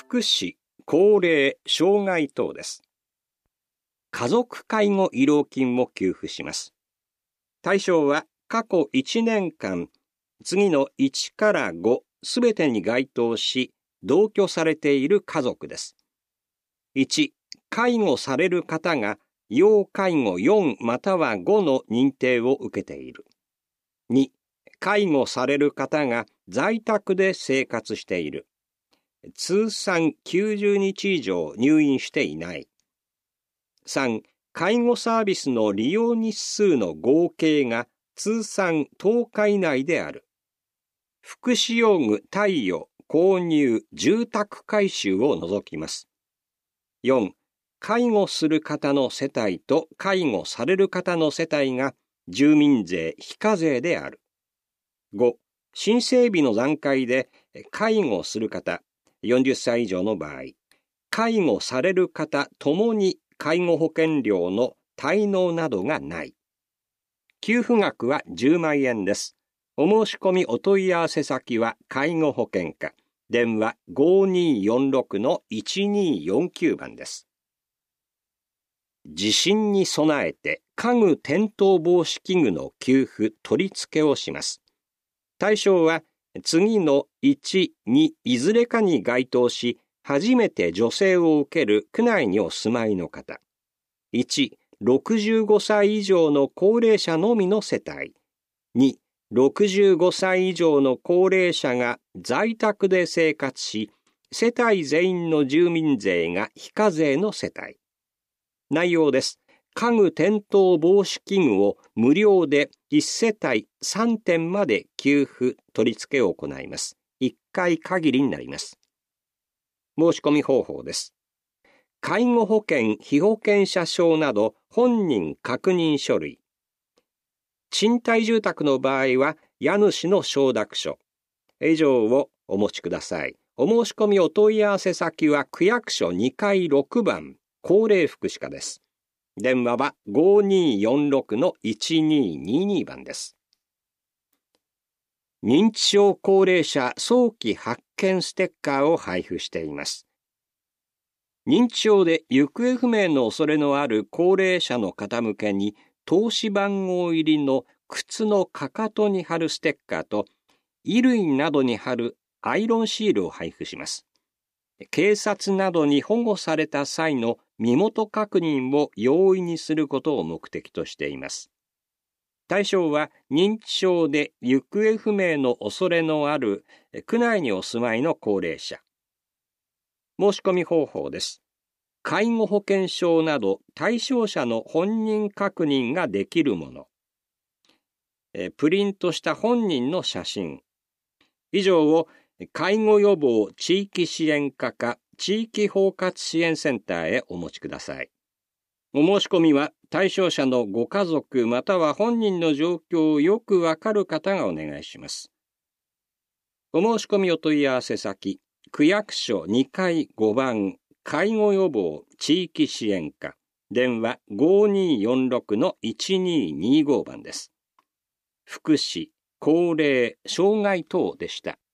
福祉、高齢、障害等です。家族介護慰労金を給付します。対象は過去1年間、次の1から5すべてに該当し、同居されている家族です。1、介護される方が要介護4または5の認定を受けている。2、介護される方が在宅で生活している。通算90日以上入院していない。3、介護サービスの利用日数の合計が通算10日以内である。福祉用具貸与、購入、住宅改修を除きます。4、介護する方の世帯と介護される方の世帯が住民税非課税である。5、申請日の段階で介護する方、40歳以上の場合、介護される方ともに介護保険料の滞納などがない。給付額は10万円です。お申し込みお問い合わせ先は介護保険課、電話 5246-1249 番です。地震に備えて家具転倒防止器具の給付取り付けをします。対象は次の1、2いずれかに該当し、初めて助成を受ける区内にお住まいの方。1、65歳以上の高齢者のみの世帯。2、65歳以上の高齢者が在宅で生活し、世帯全員の住民税が非課税の世帯。内容です。家具転倒防止器具を無料で1世帯3点まで給付取り付けを行います。1回限りになります。申し込み方法です。介護保険被保険者証など本人確認書類。賃貸住宅の場合は家主の承諾書。以上をお持ちください。お申し込みお問い合わせ先は区役所2階6番高齢福祉課です。電話は 5246-1222 番です。認知症高齢者早期発見ステッカーを配布しています。認知症で行方不明の恐れのある高齢者の方向けに通し番号入りの靴のかかとに貼るステッカーと衣類などに貼るアイロンシールを配布します。警察などに保護された際の身元確認を容易にすることを目的としています。対象は認知症で行方不明の恐れのある区内にお住まいの高齢者。申し込み方法です。介護保険証など対象者の本人確認ができるもの。プリントした本人の写真。以上を介護予防地域支援課か地域包括支援センターへお持ちください。お申し込みは対象者のご家族または本人の状況をよくわかる方がお願いします。お申し込みお問い合わせ先、区役所2階5番介護予防地域支援課、電話 5246-1225 番です。福祉、高齢、障害等でした。